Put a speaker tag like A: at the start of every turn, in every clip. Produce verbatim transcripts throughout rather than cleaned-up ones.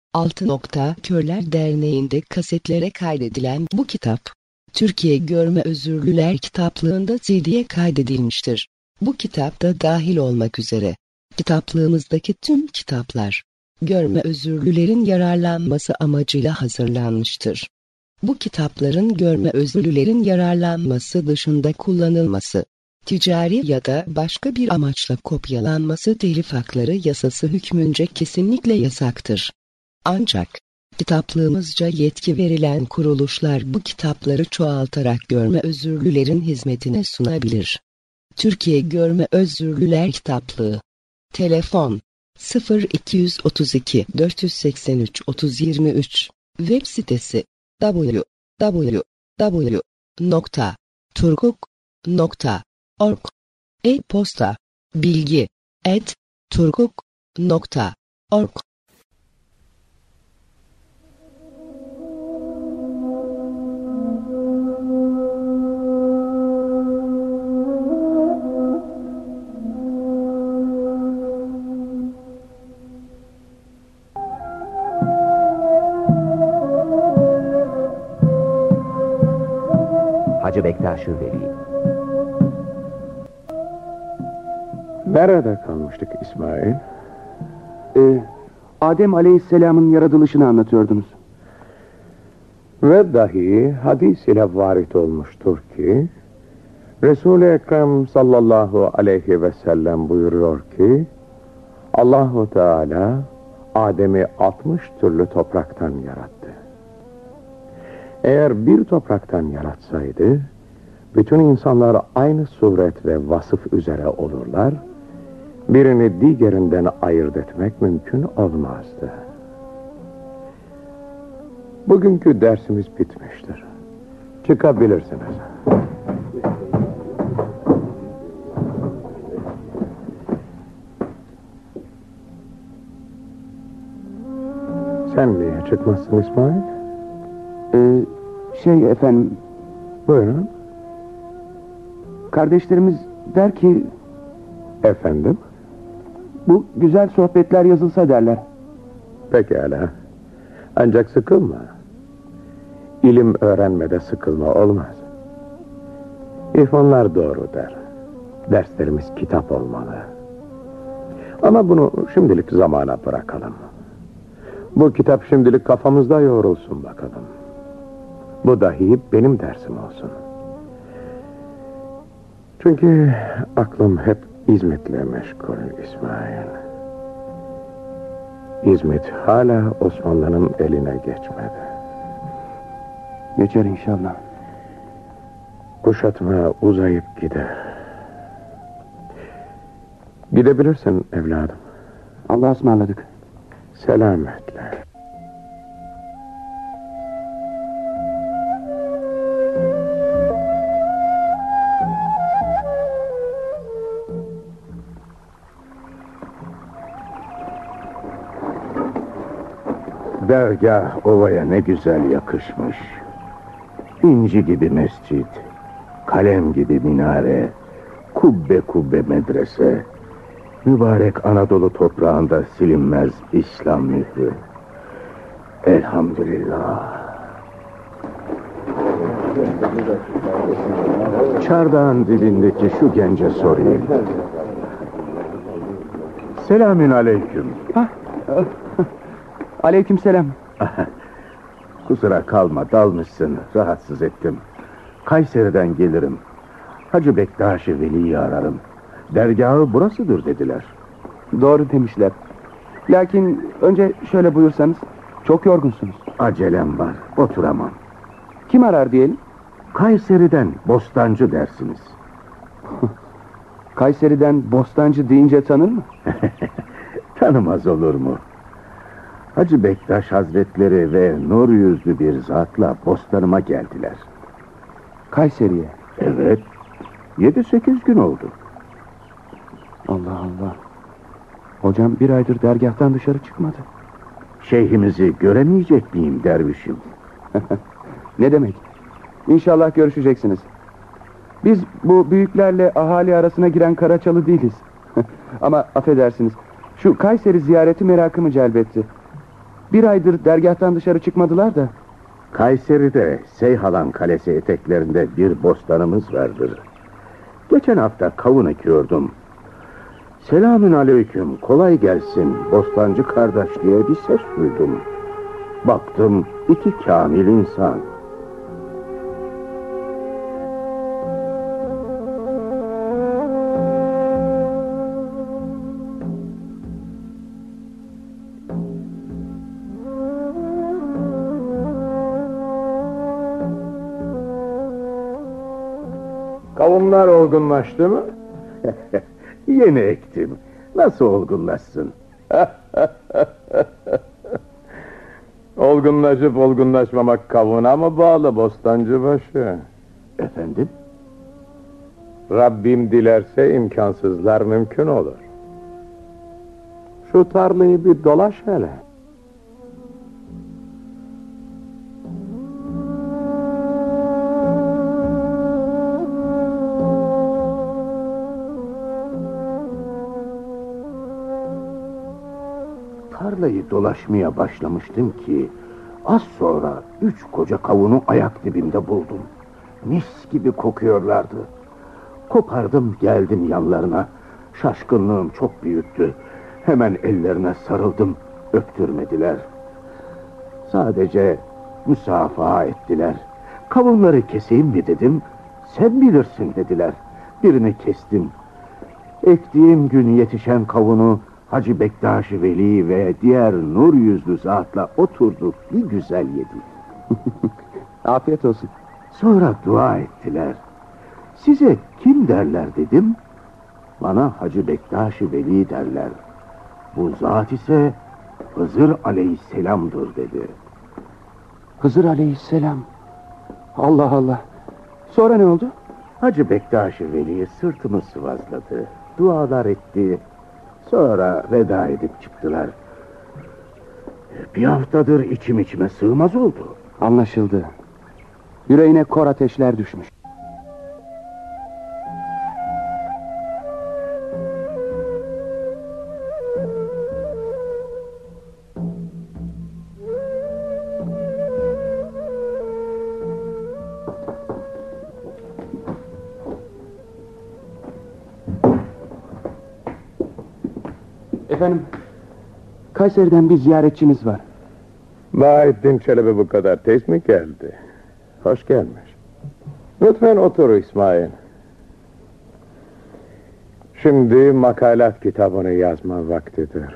A: Altı Nokta Körler Derneği'nde kasetlere kaydedilen bu kitap, Türkiye Görme Özürlüler Kitaplığı'nda C D'ye kaydedilmiştir. Bu kitapta dahil olmak üzere, kitaplığımızdaki tüm kitaplar, görme özürlülerin yararlanması amacıyla hazırlanmıştır. Bu kitapların görme özürlülerin yararlanması dışında kullanılması, ticari ya da başka bir amaçla kopyalanması telif hakları yasası hükmünce kesinlikle yasaktır. Ancak, kitaplığımızca yetki verilen kuruluşlar bu kitapları çoğaltarak görme özürlülerin hizmetine sunabilir. Türkiye Görme Özürlüler Kitaplığı. Telefon sıfır iki otuz iki dört seksen üç otuz yirmi üç. Web sitesi double-u double-u double-u nokta turkuk nokta org. E-posta bilgi et turkuk nokta org.
B: Hacı Bektaş-ı Veli.
C: Nerede kalmıştık İsmail?
D: Ee, Adem Aleyhisselam'ın yaratılışını anlatıyordunuz.
C: Ve dahi hadis ile varit olmuştur ki Resul-i Ekrem sallallahu aleyhi ve sellem buyuruyor ki Allahu Teala Adem'i altmış türlü topraktan yarattı. Eğer bir topraktan yaratsaydı bütün insanlar aynı suret ve vasıf üzere olurlar, birini diğerinden ayırt etmek mümkün olmazdı. Bugünkü dersimiz bitmiştir. Çıkabilirsiniz. Sen niye çıkmazsın İsmail?
D: Ee, şey efendim...
C: Buyurun.
D: Kardeşlerimiz der ki...
C: Efendim?
D: Bu güzel sohbetler yazılsa derler.
C: Pekala. Ancak sıkılma. İlim öğrenmede sıkılma olmaz. İrfanlar doğru der. Derslerimiz kitap olmalı. Ama bunu şimdilik zamana bırakalım. Bu kitap şimdilik kafamızda yoğrulsun bakalım. Bu dahi benim dersim olsun. Çünkü aklım hep İzmit'le meşgul İsmail. İzmit hala Osmanlı'nın eline geçmedi.
D: Geçer inşallah.
C: Kuşatma uzayıp gider. Gidebilirsin evladım.
D: Allah'a ısmarladık.
C: Selametle.
E: Dergah ovaya ne güzel yakışmış. İnci gibi mescit, kalem gibi minare, kubbe kubbe medrese, mübarek Anadolu toprağında silinmez İslam mührü. Elhamdülillah. Çardağın dibindeki şu gence sorayım. Selamün aleyküm.
D: Aleykümselam.
E: Kusura kalma, dalmışsın, rahatsız ettim. Kayseri'den gelirim. Hacı Bektaş-ı Veli'yi ararım. Dergahı burasıdır dediler.
D: Doğru demişler. Lakin önce şöyle buyursanız, çok yorgunsunuz.
E: Acelem var, oturamam.
D: Kim arar diyelim?
E: Kayseri'den Bostancı dersiniz.
D: Kayseri'den Bostancı deyince tanır mı?
E: Tanımaz olur mu? Hacı Bektaş Hazretleri ve nur yüzlü bir zatla bostanıma geldiler.
D: Kayseri'ye?
E: Evet. Yedi sekiz gün oldu.
D: Allah Allah. Hocam bir aydır dergahtan dışarı çıkmadı.
E: Şeyhimizi göremeyecek miyim dervişim?
D: Ne demek? İnşallah görüşeceksiniz. Biz bu büyüklerle ahali arasına giren Karaçalı değiliz. Ama affedersiniz, şu Kayseri ziyareti merakımı celbetti. Bir aydır dergâhtan dışarı çıkmadılar da.
E: Kayseri'de Seyhalan Kalesi eteklerinde bir bostanımız vardır. Geçen hafta kavun ekiyordum. Selamün aleyküm, kolay gelsin bostancı kardeş diye bir ses duydum. Baktım iki kamil insan.
C: Kavunlar olgunlaştı mı?
E: Yeni ektim. Nasıl olgunlaşsın?
C: Olgunlaşıp olgunlaşmamak kavuna mı bağlı bostancıbaşı?
E: Efendim?
C: Rabbim dilerse imkansızlar mümkün olur. Şu tarlayı bir dolaş hele.
E: Tarlayı dolaşmaya başlamıştım ki az sonra üç koca kavunu ayak dibinde buldum. Mis gibi kokuyorlardı. Kopardım geldim yanlarına. Şaşkınlığım çok büyüktü. Hemen ellerine sarıldım, öptürmediler. Sadece müsafaha ettiler. Kavunları keseyim mi dedim. Sen bilirsin dediler. Birini kestim. Ektiğim gün yetişen kavunu Hacı Bektaş-ı Veli ve diğer nur yüzlü zatla oturduk, bir güzel yedik.
D: Afiyet olsun.
E: Sonra dua ettiler. Size kim derler dedim. Bana Hacı Bektaş-ı Veli derler. Bu zat ise Hızır Aleyhisselam'dır dedi.
D: Hızır Aleyhisselam. Allah Allah. Sonra ne oldu?
E: Hacı Bektaş-ı Veli sırtımı sıvazladı. Dualar etti. Sonra veda edip çıktılar. Bir haftadır içim içime sığmaz oldu.
D: Anlaşıldı. Yüreğine kor ateşler düşmüş. Efendim, Kayseri'den bir ziyaretçimiz var.
C: Bahattin Çelebi bu kadar tez mi geldi? Hoş gelmiş. Lütfen otur İsmail. Şimdi makalat kitabını yazma vaktidir.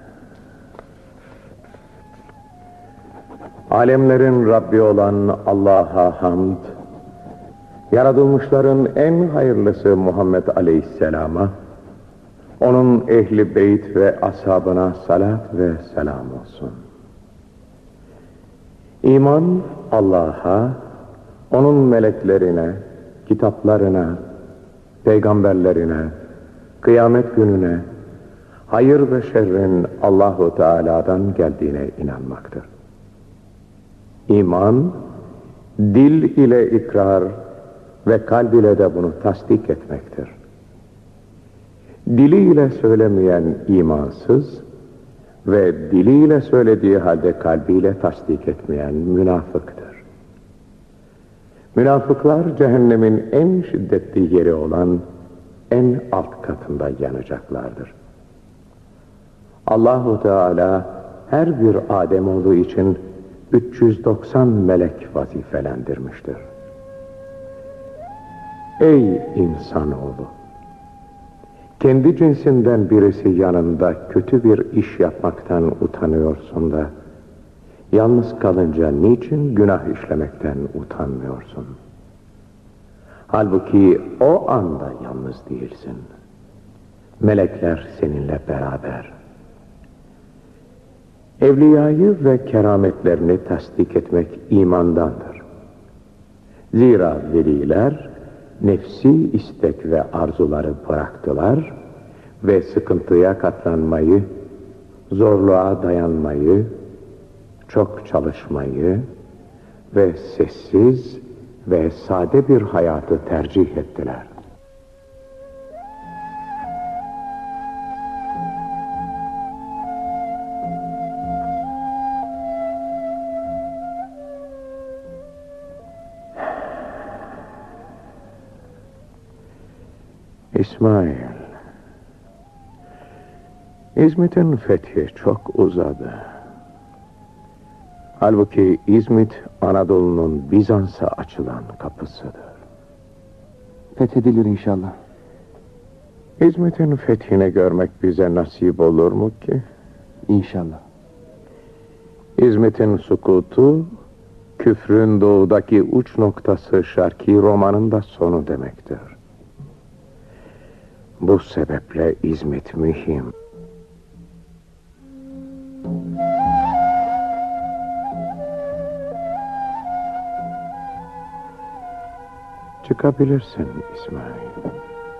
C: Alemlerin Rabbi olan Allah'a hamd, yaratılmışların en hayırlısı Muhammed Aleyhisselam'a, onun ehli beyt ve ashabına salat ve selam olsun. İman Allah'a, onun meleklerine, kitaplarına, peygamberlerine, kıyamet gününe, hayır ve şerrin Allahu Teala'dan geldiğine inanmaktır. İman, dil ile ikrar ve kalb ile de bunu tasdik etmektir. Diliyle söylemeyen imansız ve diliyle söylediği halde kalbiyle tasdik etmeyen münafıktır. Münafıklar cehennemin en şiddetli yeri olan en alt katında yanacaklardır. Allahu Teala her bir Ademoğlu için üç yüz doksan melek vazifelendirmiştir. Ey insanoğlu! Kendi cinsinden birisi yanında kötü bir iş yapmaktan utanıyorsun da, yalnız kalınca niçin günah işlemekten utanmıyorsun? Halbuki o anda yalnız değilsin. Melekler seninle beraber. Evliyayı ve kerametlerini tasdik etmek imandandır. Zira veliler nefsi istek ve arzuları bıraktılar ve sıkıntıya katlanmayı, zorluğa dayanmayı, çok çalışmayı ve sessiz ve sade bir hayatı tercih ettiler. İsmail, İzmit'in fethi çok uzadı. Halbuki İzmit, Anadolu'nun Bizans'a açılan kapısıdır.
D: Fethedilir inşallah.
C: İzmit'in fethini görmek bize nasip olur mu ki?
D: İnşallah.
C: İzmit'in sukutu, küfrün doğudaki uç noktası Şarkî Roma'nın da sonu demektir. Bu sebeple İzmit mühim. Çıkabilirsin İsmail.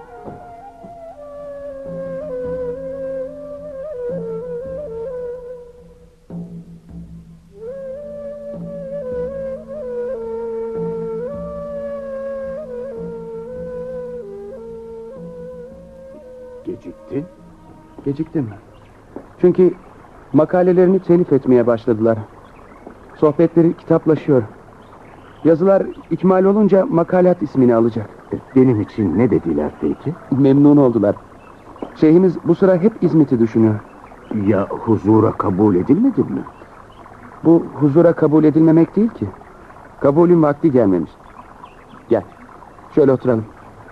E: Geciktin?
D: Geciktim. Çünkü makalelerini telif etmeye başladılar. Sohbetleri kitaplaşıyor. Yazılar ikmal olunca makalat ismini alacak.
E: Benim için ne dediler peki?
D: Memnun oldular. Şeyhimiz bu sıra hep İzmit'i düşünüyor.
E: Ya huzura kabul edilmedin mi?
D: Bu huzura kabul edilmemek değil ki. Kabulün vakti gelmemiş. Gel. Şöyle oturalım.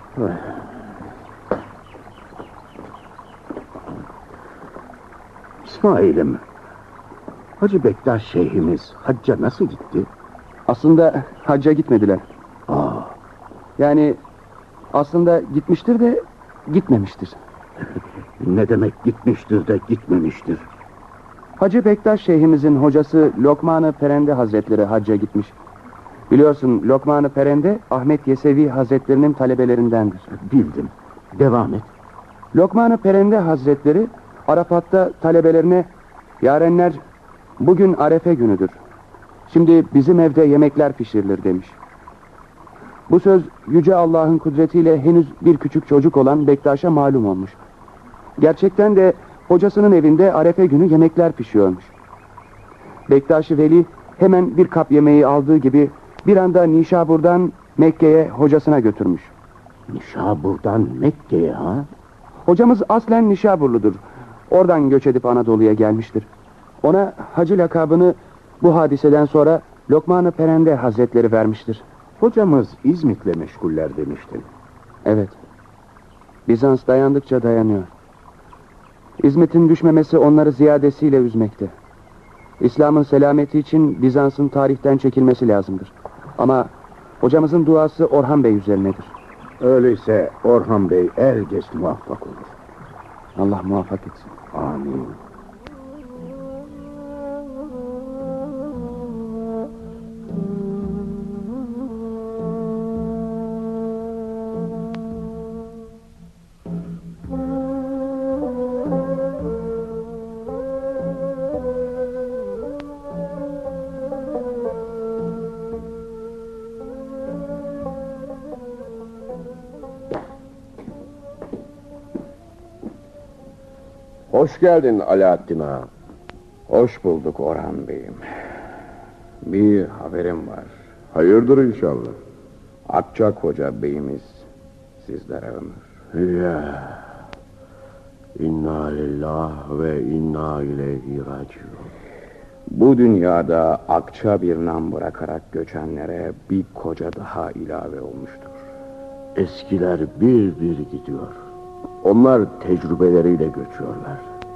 E: İsmail'im, Hacı Bektaş Şeyhimiz hacca nasıl gitti?
D: Aslında hacca gitmediler.
E: Aa,
D: Yani aslında gitmiştir de gitmemiştir.
E: ne demek gitmiştir de gitmemiştir?
D: Hacı Bektaş Şeyhimizin hocası Lokman-ı Perende Hazretleri hacca gitmiş. Biliyorsun Lokman-ı Perende Ahmet Yesevi Hazretlerinin talebelerindendir.
E: Bildim. Devam et.
D: Lokman-ı Perende Hazretleri Arafat'ta talebelerine "Yarenler, bugün Arefe günüdür. Şimdi bizim evde yemekler pişirilir" demiş. Bu söz Yüce Allah'ın kudretiyle henüz bir küçük çocuk olan Bektaş'a malum olmuş. Gerçekten de hocasının evinde Arefe günü yemekler pişiyormuş. Bektaş-ı Veli hemen bir kap yemeği aldığı gibi bir anda Nişabur'dan Mekke'ye hocasına götürmüş.
E: Nişabur'dan Mekke'ye ha?
D: Hocamız aslen Nişaburludur. Oradan göç edip Anadolu'ya gelmiştir. Ona hacı lakabını bu hadiseden sonra Lokman-ı Perende Hazretleri vermiştir.
E: Hocamız İzmit'le meşguller demiştin.
D: Evet. Bizans dayandıkça dayanıyor. İzmit'in düşmemesi onları ziyadesiyle üzmekte. İslam'ın selameti için Bizans'ın tarihten çekilmesi lazımdır. Ama hocamızın duası Orhan Bey üzerinedir.
E: Öyleyse Orhan Bey er geç muvaffak olur.
D: Allah muvaffak etsin.
E: Amin.
C: Hoş geldin Alaaddin Ağa. Hoş bulduk Orhan Bey'im. Bir haberim var.
B: Hayırdır inşallah.
C: Akçak Hoca Beyimiz sizlere ömür.
B: Ya. İnna lillahi ve inna ileyhi raciun.
C: Bu dünyada akça bir nam bırakarak göçenlere bir koca daha ilave olmuştur.
B: Eskiler bir bir gidiyor. Onlar tecrübeleriyle göçüyorlar.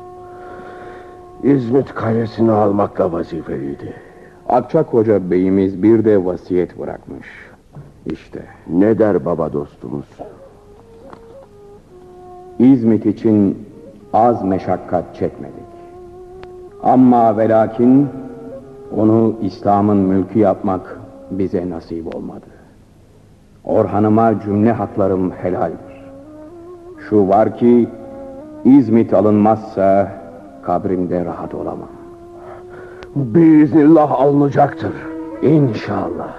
B: İzmit kalesini almakla vazifeliydi.
C: Akçak Hoca Beyimiz bir de vasiyet bırakmış. İşte.
B: Ne der baba dostumuz?
C: İzmit için az meşakkat çekmedik. Ama ve lakin onu İslam'ın mülkü yapmak bize nasip olmadı. Orhan'ıma cümle haklarım helaldir. Şu var ki İzmit alınmazsa kabrimde rahat olamam.
B: Biiznillah alınacaktır.
C: İnşallah.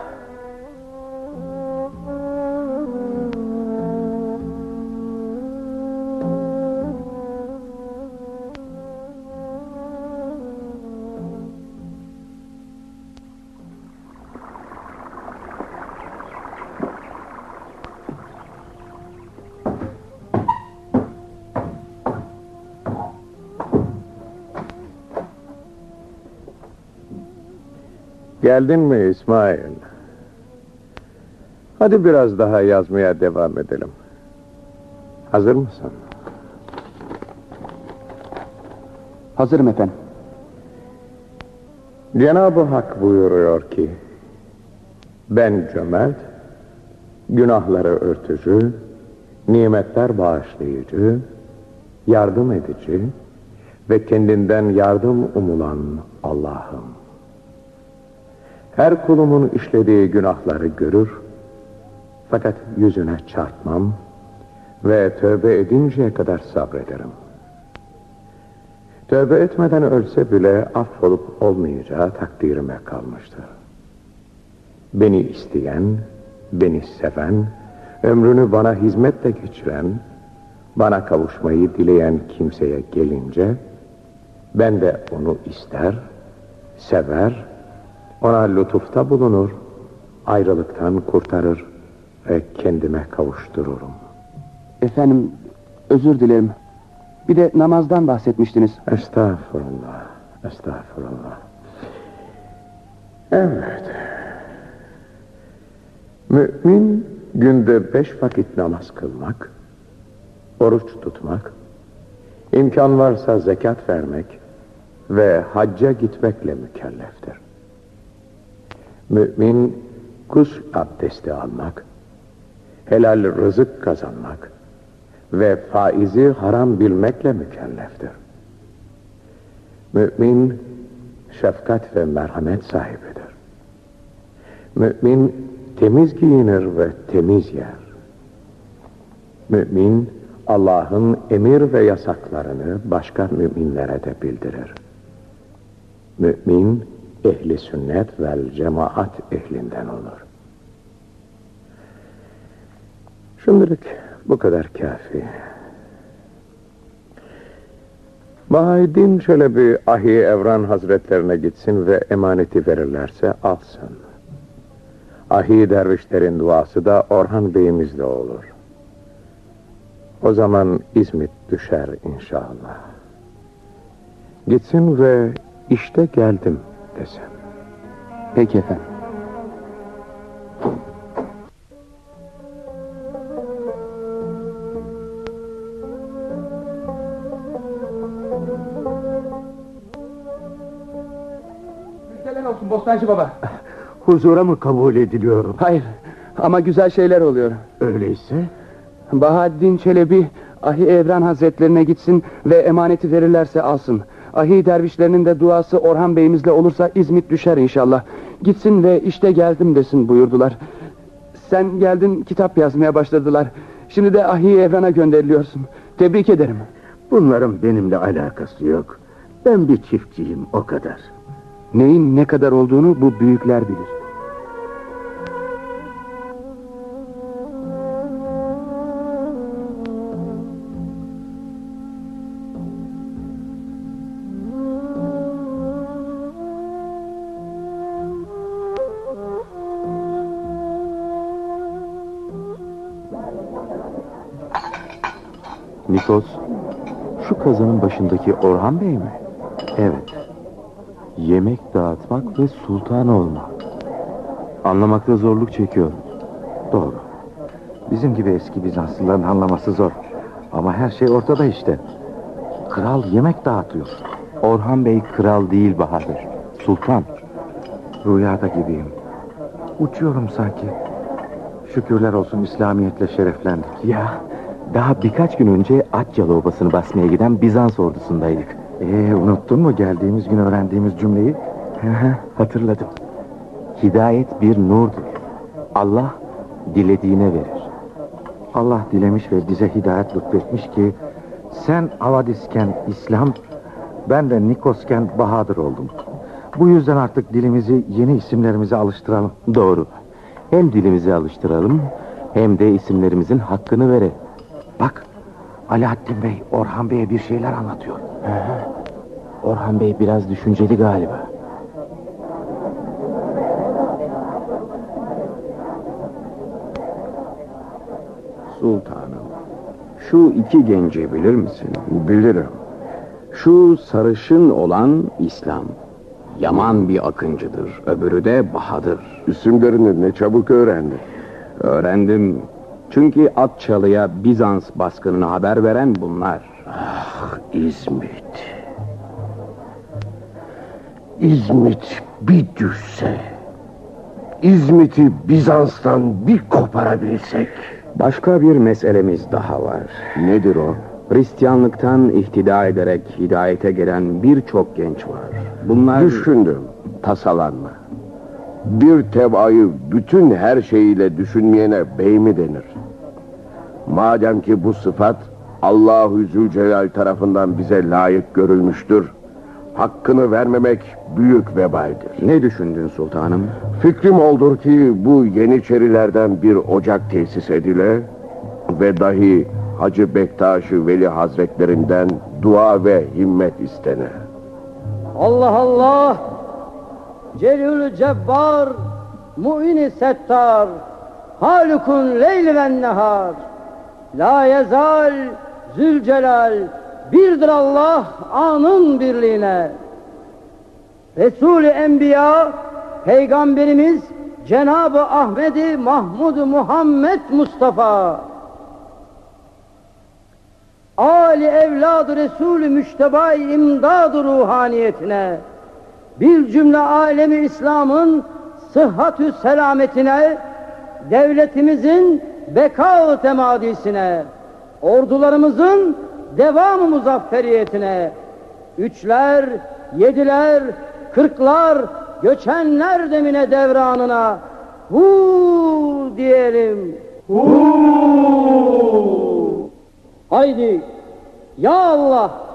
C: Geldin mi İsmail? Hadi biraz daha yazmaya devam edelim. Hazır mısın?
D: Hazırım efendim.
C: Cenab-ı Hak buyuruyor ki, ben cömert, günahları örtücü, nimetler bağışlayıcı, yardım edici ve kendinden yardım umulan Allah'ım. Her kulumun işlediği günahları görür, fakat yüzüne çarpmam ve tövbe edinceye kadar sabrederim. Tövbe etmeden ölse bile affolup olmayacağı takdirime kalmıştır. Beni isteyen, beni seven, ömrünü bana hizmetle geçiren, bana kavuşmayı dileyen kimseye gelince, ben de onu ister, sever, ona lütufta bulunur, ayrılıktan kurtarır ve kendime kavuştururum.
D: Efendim, özür dilerim. Bir de namazdan bahsetmiştiniz.
C: Estağfurullah, estağfurullah. Evet. Mümin günde beş vakit namaz kılmak, oruç tutmak, imkan varsa zekat vermek ve hacca gitmekle mükelleftir. Mümin gusül abdesti almak, helal rızık kazanmak ve faizi haram bilmekle mükelleftir. Mümin şefkat ve merhamet sahibidir. Mümin temiz giyinir ve temiz yer. Mümin Allah'ın emir ve yasaklarını başka müminlere de bildirir. Mümin ehli sünnet vel cemaat ehlinden olur. Şimdilik bu kadar kafi. Bahaeddin Çelebi Ahi Evran Hazretlerine gitsin ve emaneti verirlerse alsın. Ahi dervişlerin duası da Orhan Bey'imizle olur. O zaman İzmit düşer inşallah. Gitsin ve işte geldim desin.
D: Peki efendim. Müjdeler olsun Bostancı Baba.
E: Huzura mı kabul ediliyorum?
D: Hayır, ama güzel şeyler oluyor.
E: Öyleyse?
D: Bahaeddin Çelebi Ahi Evran Hazretlerine gitsin ve emaneti verirlerse alsın. Ahi dervişlerinin de duası Orhan Bey'imizle olursa İzmit düşer inşallah. Gitsin ve işte geldim desin buyurdular. Sen geldin, kitap yazmaya başladılar. Şimdi de Ahi Evran'a gönderiliyorsun. Tebrik ederim.
E: Bunların benimle alakası yok. Ben bir çiftçiyim, o kadar.
D: Neyin ne kadar olduğunu bu büyükler bilir.
F: Nikos, şu kazanın başındaki Orhan Bey mi? Evet. Yemek dağıtmak ve sultan olmak. Anlamakta zorluk çekiyorum.
G: Doğru. Bizim gibi eski Bizanslıların anlaması zor. Ama her şey ortada işte. Kral yemek dağıtıyor.
F: Orhan Bey kral değil Bahadır. Sultan.
G: Rüyada gibiyim. Uçuyorum sanki. Şükürler olsun İslamiyetle şereflendik.
F: Ya, daha birkaç gün önce Accalı Obası'nı basmaya giden Bizans ordusundaydık.
G: Ee, unuttun mu geldiğimiz gün öğrendiğimiz cümleyi?
F: Hatırladım. Hidayet bir nurdur. Allah dilediğine verir.
G: Allah dilemiş ve bize hidayet lütfetmiş ki sen Avadisken İslam, ben de Nikosken Bahadır oldum. Bu yüzden artık dilimizi yeni isimlerimize alıştıralım.
F: Doğru. Hem dilimizi alıştıralım hem de isimlerimizin hakkını verelim.
G: Bak, Alaaddin Bey Orhan Bey'e bir şeyler anlatıyor.
F: Aha. Orhan Bey biraz düşünceli galiba.
B: Sultanım, şu iki genci bilir misin? Bilirim. Şu sarışın olan İslam, Yaman bir akıncıdır, öbürü de Bahadır.
C: İsimlerini ne çabuk öğrendin.
B: Öğrendim. Çünkü Atçalı'ya Bizans baskınını haber veren bunlar.
E: Ah İzmit. İzmit bir düşse. İzmit'i Bizans'tan bir koparabilsek.
B: Başka bir meselemiz daha var.
C: Nedir o?
B: Hristiyanlıktan ihtida ederek hidayete gelen birçok genç var. Bunlar...
C: Düşündüm, tasalanma. Bir tebaayı bütün her şeyiyle düşünmeyene bey mi denir? Madem ki bu sıfat Allah-u Zülcelal tarafından bize layık görülmüştür, hakkını vermemek büyük vebaldir.
B: Ne düşündün sultanım?
C: Fikrim oldur ki bu Yeniçerilerden bir ocak tesis edile ve dahi Hacı Bektaş-ı Veli Hazretlerinden dua ve himmet istene.
H: Allah Allah, Celül Cebbar, Mu'in-i Settar, Halikun Leyl ve Nehar, La yezal Zülcelal, birdir Allah anın birliğine. Resul-i Enbiya, Peygamberimiz Cenab-ı Ahmed-i Mahmud Muhammed Mustafa, Ali evladı Resul-i Müşteba-i imdad-ı ruhaniyetine, bir cümle alemi İslam'ın sıhhat-ü selametine, devletimizin beka-ı temadisine, ordularımızın devam-ı muzafferiyetine, üçler, yediler, kırklar, göçenler demine devranına hu diyelim. Hu! Haydi ya Allah!